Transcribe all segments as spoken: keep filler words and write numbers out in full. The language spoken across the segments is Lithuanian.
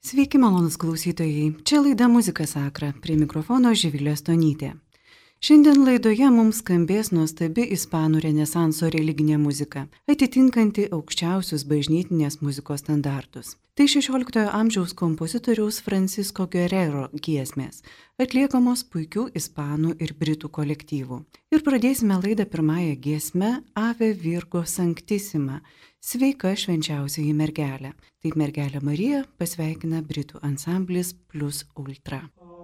Sveiki, malonus klausytojai. Čia laida Muzika Sakra, prie mikrofono Živilė Stonytė. Šiandien laidoje mums skambės nuostabi ispanų renesanso religinė muzika, atitinkanti aukščiausius bažnytinės muzikos standartus. Tai šešioliktojo amžiaus kompozitoriaus Francisco Guerrero giesmės, atliekamos puikių ispanų ir britų kolektyvų. Ir pradėsime laidą pirmąją giesmę Ave Virgo Sanctissima, sveika švenčiausioji mergelė. Taip mergelė Marija pasveikina britų ansamblis Plus Ultra.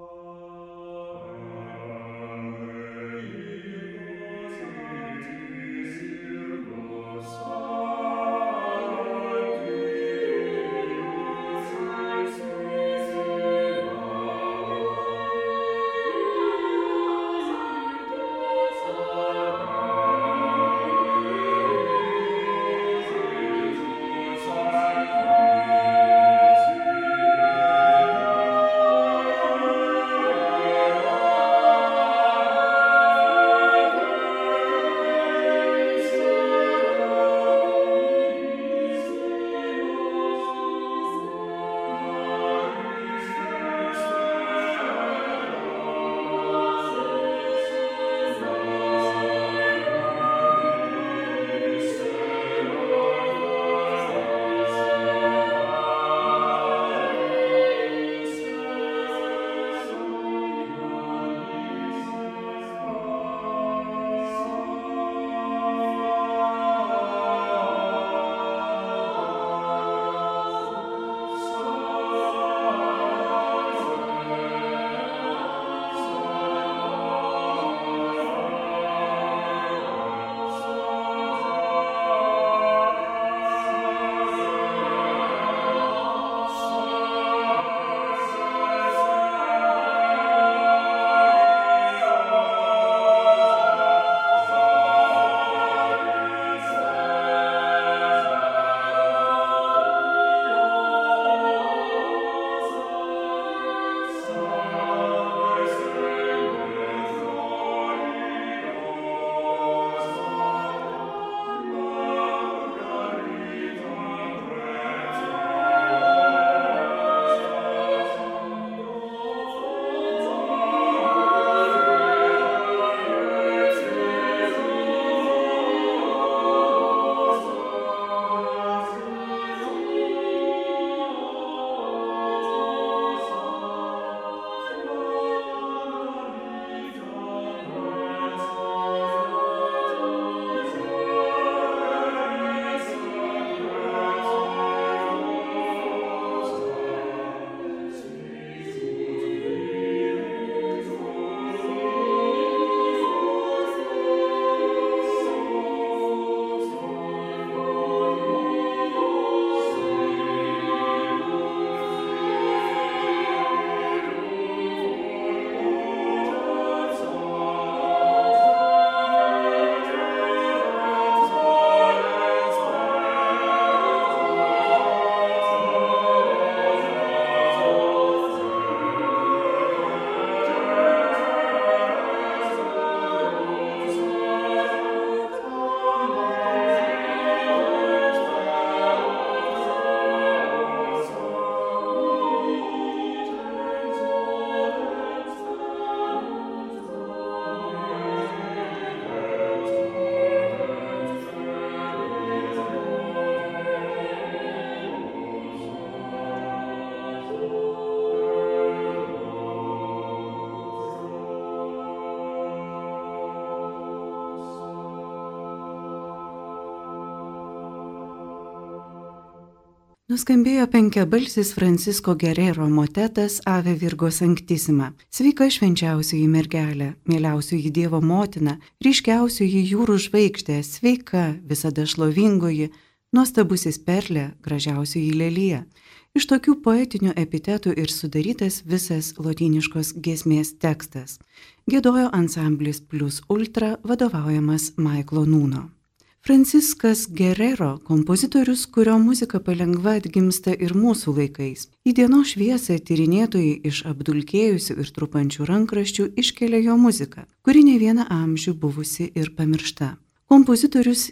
Nuskambėjo penkiabalsis Francisco Guerrero motetas Ave Virgo Sanctissima. Sveika švenčiausioji mergelė, mieliausioji Dievo motina, ryškiausioji jūrų žvaigždė, sveika visada šlovingoji, nuostabusis perlė, gražiausioji lelija. Iš tokių poetinių epitetų ir sudarytas visas lotyniškos giesmės tekstas. Giedojo ansamblis Plus Ultra vadovaujamas Maiklo Nuno. Franciscas Guerrero – kompozitorius, kurio muzika palengva atgimsta ir mūsų laikais. Į dienos šviesą tyrinėtojai iš apdulkėjusių ir trupančių rankraščių iškelia jo muziką, kuri ne vieną amžių buvusi ir pamiršta. Kompozitorius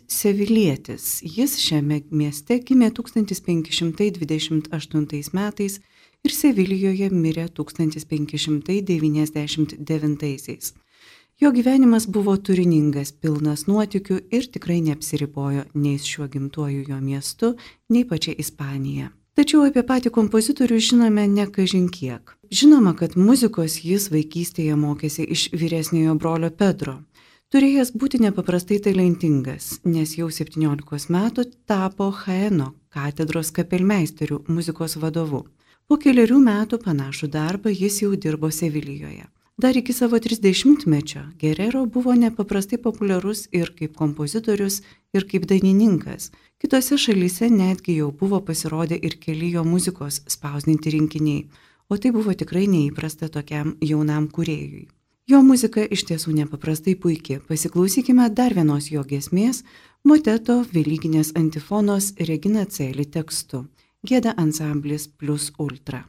sevilietis. Jis šiame mieste gimė tūkstantis penki šimtai dvidešimt aštuntais metais ir Sevilijoje mirė tūkstantis penki šimtai devyniasdešimt devintaisiais. Jo gyvenimas buvo turiningas, pilnas nuotykių ir tikrai neapsiribojo nei šiuo gimtuoju jo miestu, nei pačia Ispanija. Tačiau apie patį kompozitorių žinome ne kažin kiek. Žinoma, kad muzikos jis vaikystėje mokėsi iš vyresniojo brolio Pedro. Turėjęs būti nepaprastai talentingas, nes jau septyniolikos metų tapo Jaeno katedros kapelmeisteriu, muzikos vadovu. Po keliarių metų panašų darbą jis jau dirbo Sevilijoje. Dar iki savo trisdešimtmečio Guerrero buvo nepaprastai populiarus ir kaip kompozitorius, ir kaip dainininkas. Kitose šalyse netgi jau buvo pasirodę ir keli jo muzikos spausdinti rinkiniai, o tai buvo tikrai neįprasta tokiam jaunam kūrėjui. Jo muzika iš tiesų nepaprastai puiki. Pasiklausykime dar vienos jo giesmės, moteto Velykinės antifonos Regina Coeli tekstu. Gieda ansamblis Plus Ultra.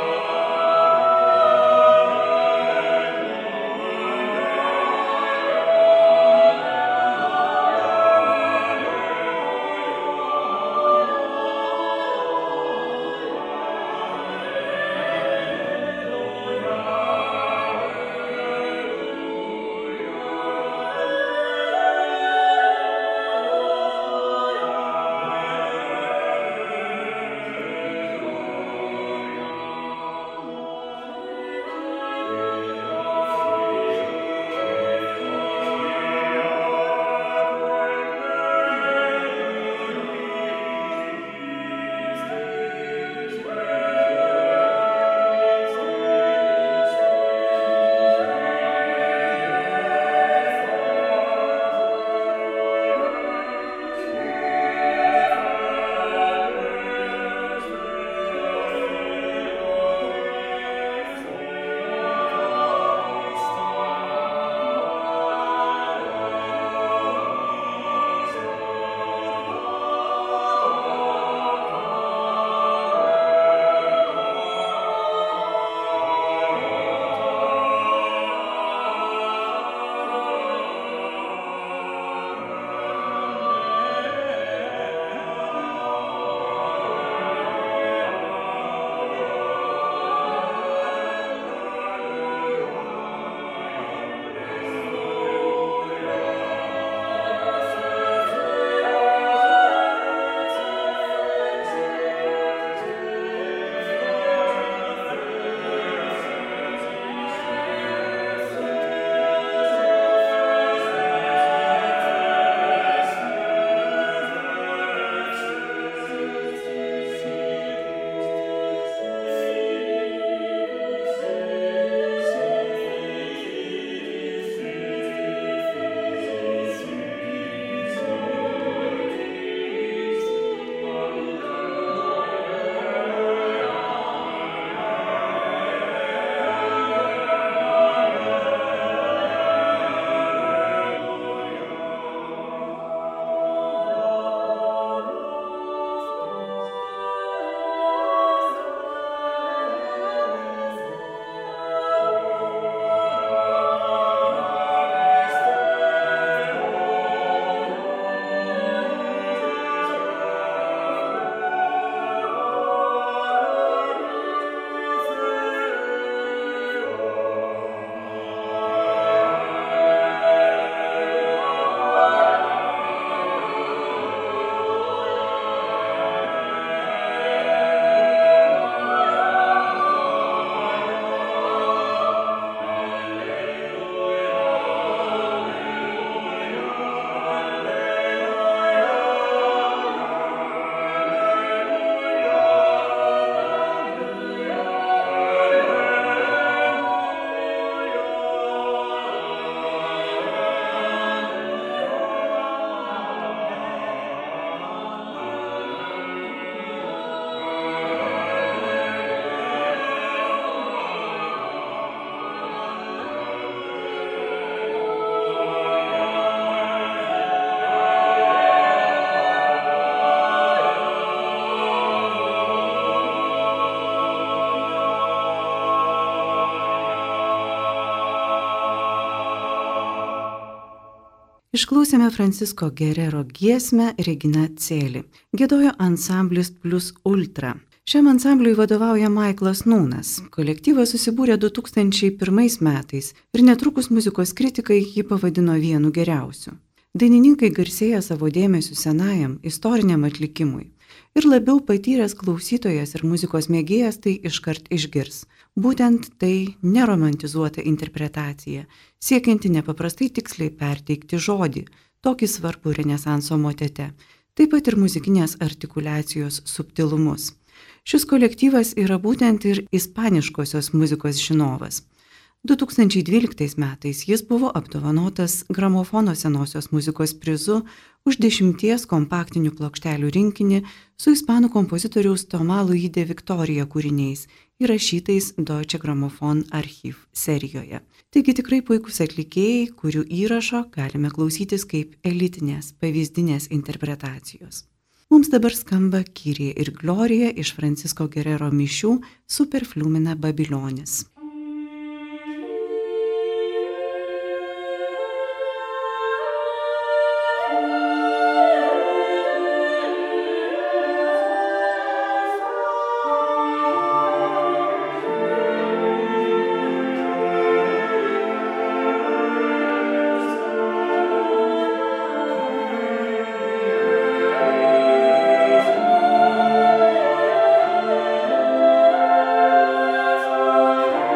Amen. Išklausėme Francisko Gerero giesmę Regina Celi. Giedojo ansamblis Plus Ultra. Šiam ansambliui vadovauja Maiklas Nūnas. Kolektyvas susibūrė du tūkstančiai pirmais metais ir netrukus muzikos kritikai jį pavadino vienu geriausiu. Dainininkai garsėja savo dėmesiu senajam, istoriniam atlikimui. Ir labiau patyręs klausytojas ir muzikos mėgėjas tai iškart išgirs. Būtent tai neromantizuota interpretacija, siekianti nepaprastai tiksliai perteikti žodį, tokį svarbų Renesanso motete, taip pat ir muzikinės artikuliacijos subtilumus. Šis kolektyvas yra būtent ir ispaniškosios muzikos žinovas. du tūkstančiai dvyliktais metais jis buvo apdovanotas gramofono senosios muzikos prizu už dešimties kompaktinių plokštelių rinkinį su ispanų kompozitoriaus Tomá Luis de Victoria kūriniais, įrašytais Deutsche Grammophon Archiv serijoje. Taigi tikrai puikūs atlikėjai, kurių įrašo galime klausytis kaip elitinės, pavyzdinės interpretacijos. Mums dabar skamba Kyrie ir Glorija iš Francisko Gerero mišių Super Flumina Babilonis. Thank you.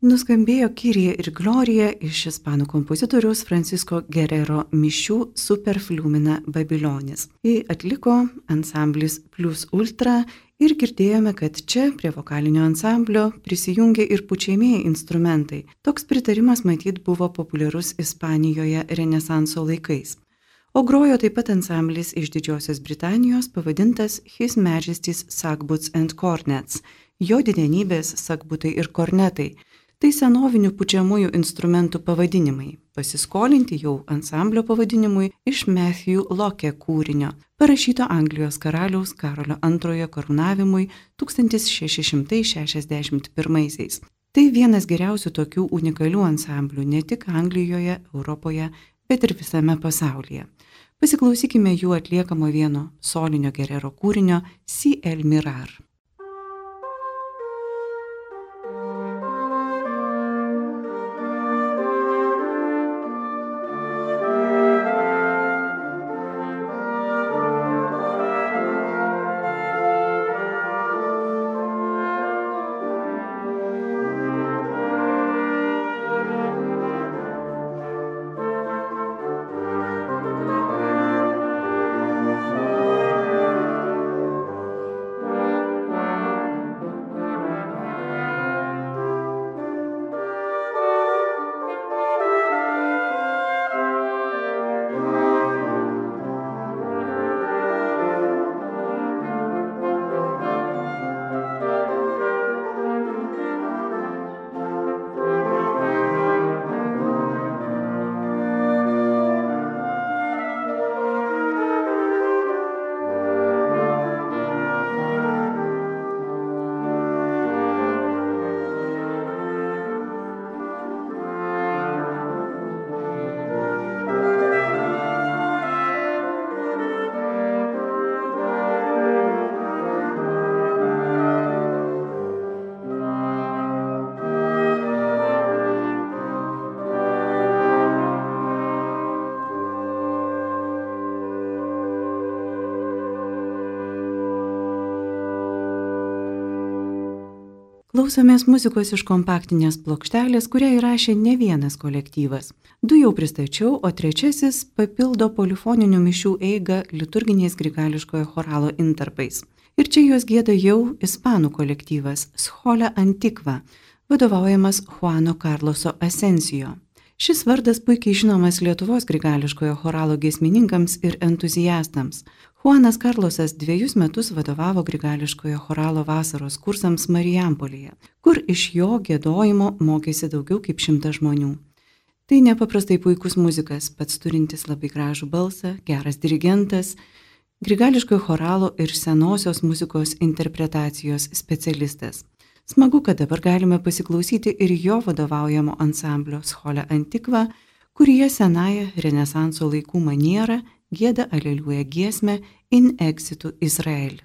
nuskambėjo Kyrie ir Gloria iš ispanų kompozitoriaus Francisco Guerrero mišių Super Flumina Babilonis. Jį atliko ansamblis Plus Ultra ir girdėjome, kad čia prie vokalinio ansamblio prisijungė ir pučiamieji instrumentai. Toks pritarimas matyt buvo populiarus Ispanijoje Renesanso laikais. O grojo taip pat ansamblis iš Didžiosios Britanijos pavadintas His Majesty's Sagbuts and Cornets, jo didenybės sagbutai ir kornetai. Tai senovinių pučiamųjų instrumentų pavadinimai, pasiskolinti jau ansamblio pavadinimui iš Matthew Locke kūrinio, parašyto Anglijos karaliaus Karolio antrojo karūnavimui tūkstantis šeši šimtai šešiasdešimt pirmaisiais. Tai vienas geriausių tokių unikalių ansamblių ne tik Anglijoje, Europoje, bet ir visame pasaulyje. Pasiklausykime jų atliekamo vieno solinio Guerrero kūrinio Si el Mirar. Klausomės muzikos iš kompaktinės plokštelės, kurią įrašė ne vienas kolektyvas. Du jau pristačiau, o trečiasis papildo polifoninių mišių eigą liturginiais grigališkojo choralo intarpais. Ir čia juos gieda jau ispanų kolektyvas Schola Antiqua, vadovaujamas Juano Carloso Asensijo. Šis vardas puikiai žinomas Lietuvos grigališkojo choralo giesmininkams ir entuziastams. Juanas Karlosas dviejus metus vadovavo grigališkojo choralo vasaros kursams Marijampolėje, kur iš jo giedojimo mokėsi daugiau kaip šimtas žmonių. Tai nepaprastai puikus muzikas, pats turintis labai gražų balsą, geras dirigentas, grigališkojo choralo ir senosios muzikos interpretacijos specialistas. Smagu, kad dabar galime pasiklausyti ir jo vadovaujamo ansamblio Schola Antiqua, kurie senąją Renesanso laikų manierą gieda Aleliuja giesmę In Exitu Israel.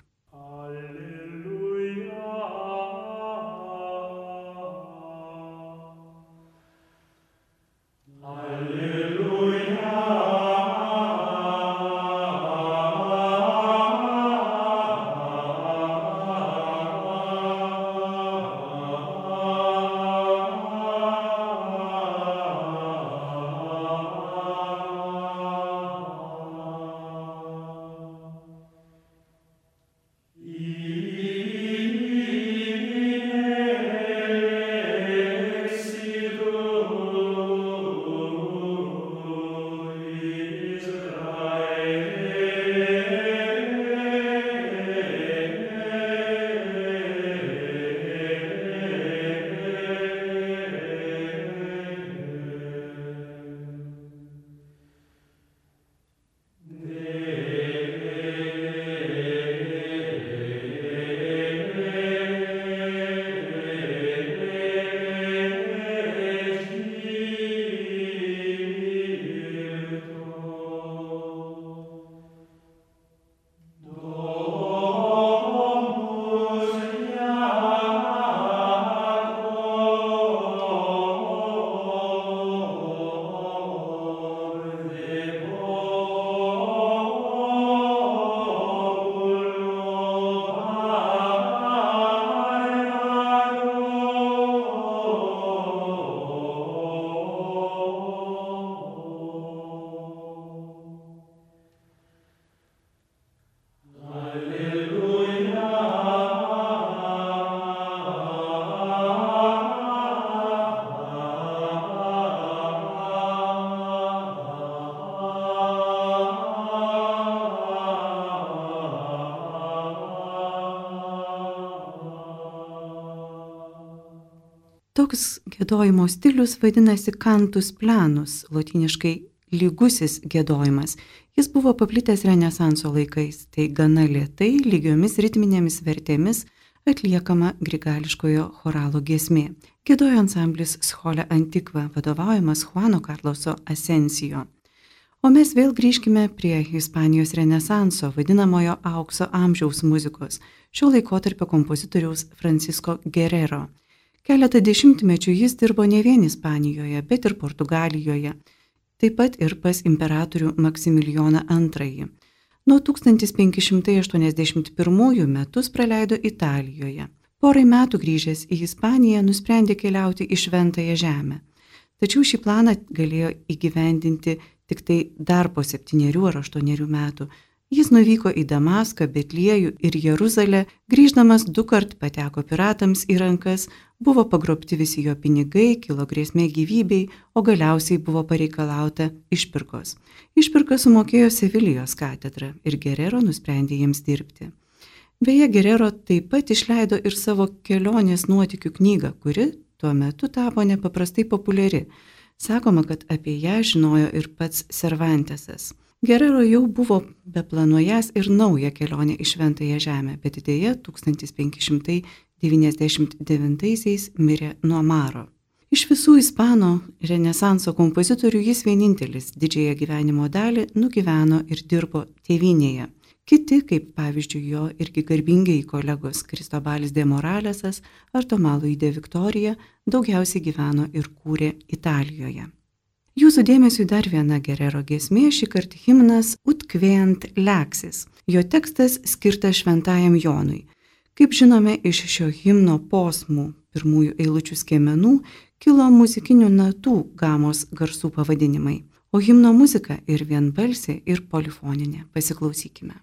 Toks giedojimo stilius vadinasi cantus planus, lotyniškai lygusis giedojimas. Jis buvo paplitęs Renesanso laikais, tai gana lėtai, lygiomis ritminėmis vertėmis atliekama grigališkojo choralo giesmė. Giedojo ansamblis Schole Antiqua, vadovaujamas Juano Carloso Asensijo. O mes vėl grįžkime prie Hispanijos Renesanso, vadinamojo aukso amžiaus muzikos, šio laikotarpio kompozitoriaus Francisco Guerrero. Keletą dešimtmečių jis dirbo ne vien Ispanijoje, bet ir Portugalijoje, taip pat ir pas imperatorių Maksimilijoną antrąjį. Nuo tūkstantis penki šimtai aštuoniasdešimt pirmųjų metus praleido Italijoje. Porai metų grįžęs į Ispaniją nusprendė keliauti į Šventąją Žemę. Tačiau šį planą galėjo įgyvendinti tik tai dar po septynerių ar aštuonerių metų. Jis nuvyko į Damaską, Betliejų ir Jeruzalę, grįždamas du kart pateko piratams į rankas, buvo pagrobti visi jo pinigai, kilo grėsmė gyvybei, o galiausiai buvo pareikalauta išpirkos. Išpirką sumokėjo Sevilijos katedra ir Guerrero nusprendė jiems dirbti. Beje, Guerrero taip pat išleido ir savo kelionės nuotykių knygą, kuri tuo metu tapo nepaprastai populiari. Sakoma, kad apie ją žinojo ir pats Cervantesas. Guerrero jau buvo beplanuojąs ir naują kelionę į Šventąją Žemę, bet dėja tūkstantis penki šimtai devyniasdešimt devintaisiais mirė nuo maro. Iš visų Ispano Renesanso kompozitorių jis vienintelis didžiąją gyvenimo dalį nugyveno ir dirbo tėvynėje. Kiti, kaip pavyzdžiui jo irgi garbingiai kolegos Kristobalis de Moralesas ar Tomalo de Victorija, daugiausiai gyveno ir kūrė Italijoje. Jūsų dėmesiui dar viena Guerrero giesmė, šį kartą himnas Ut queant laxis. Jo tekstas skirtas Šventajam Jonui. Kaip žinome, iš šio himno posmų pirmųjų eilučių skiemenų kilo muzikinių natų gamos garsų pavadinimai, o himno muzika ir vienbalsė, ir polifoninė. Pasiklausykime.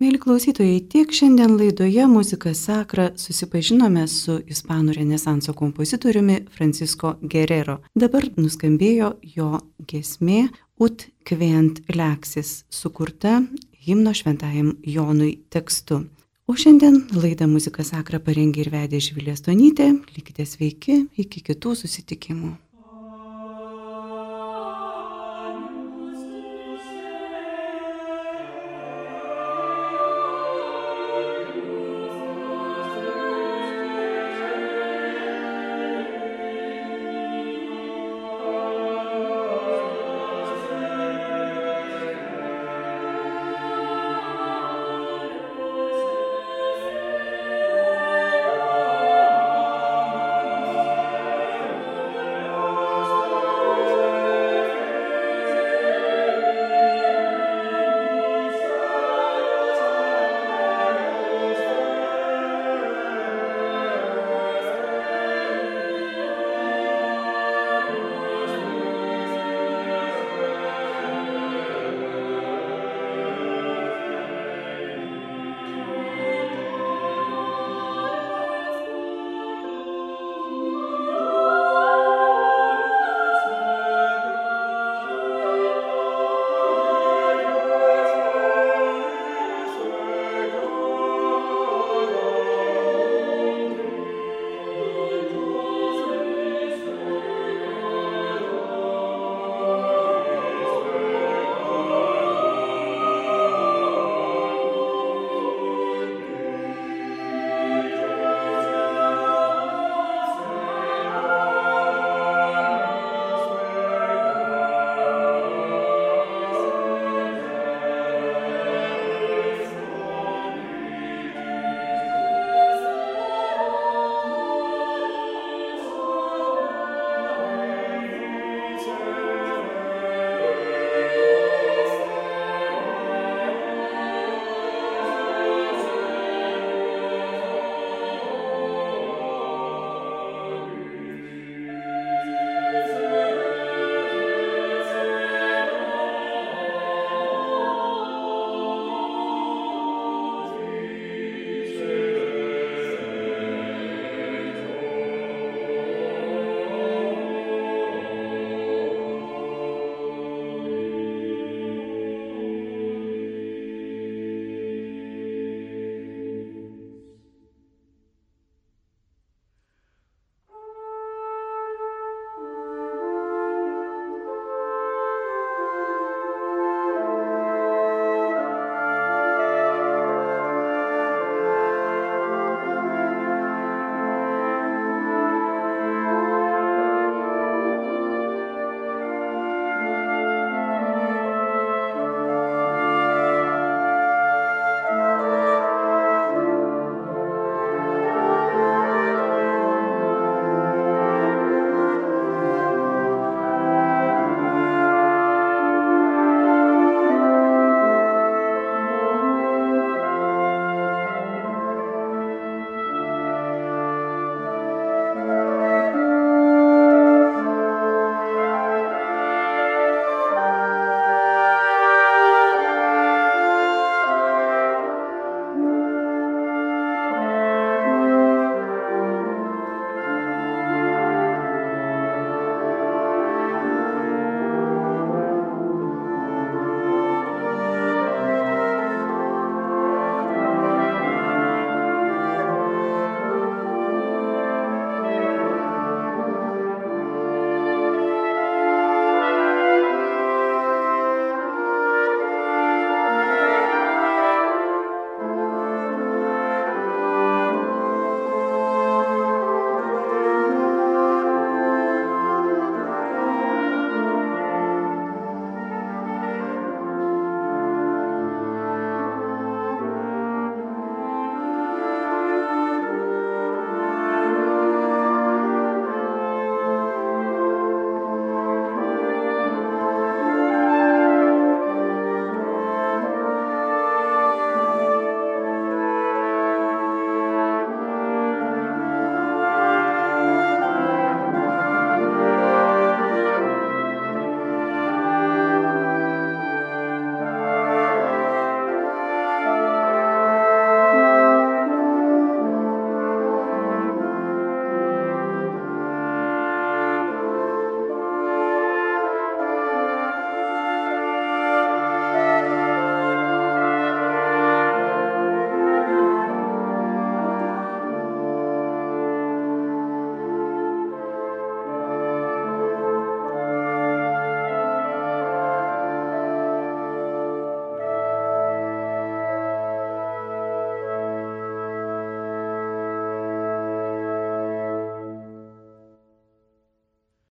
Mėly klausytojai, tiek šiandien laidoje Muzika Sakra susipažinome su ispanų renesanso kompozitoriumi Francisco Guerrero. Dabar nuskambėjo jo giesmė Ut Quient Laxis, sukurta himno šventajam Jonui tekstu. O šiandien laidą Muzika Sakra parengė ir vedė Živilė Stonytė. Likite sveiki, iki kitų susitikimų.